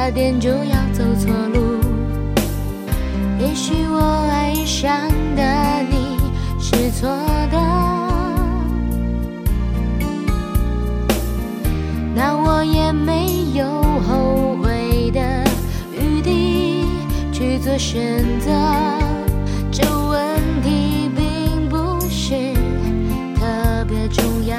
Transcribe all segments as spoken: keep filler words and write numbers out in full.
差点就要走错路。也许我爱上的你是错的，那我也没有后悔的余地去做选择。这问题并不是特别重要，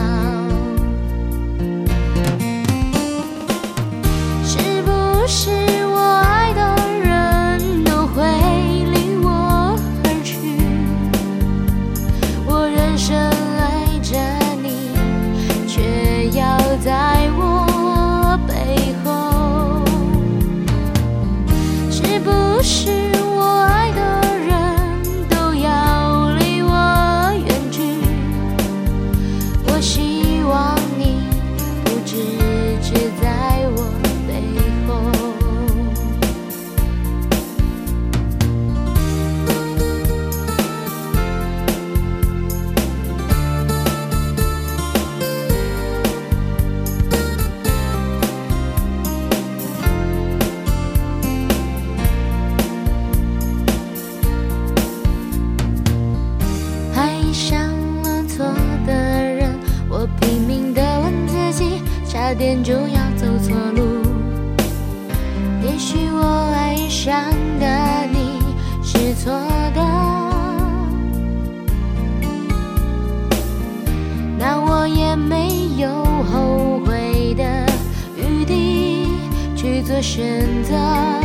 是不是我爱的人都会离我而去？我认真爱着你，却要在我背后。是不是我爱的人都要离我远去？我希望你不只只在我背后。爱上了错的人，我拼命地问自己，差点就要走错路。也许我爱上的你是错的，那我也没有后悔的余地去做选择。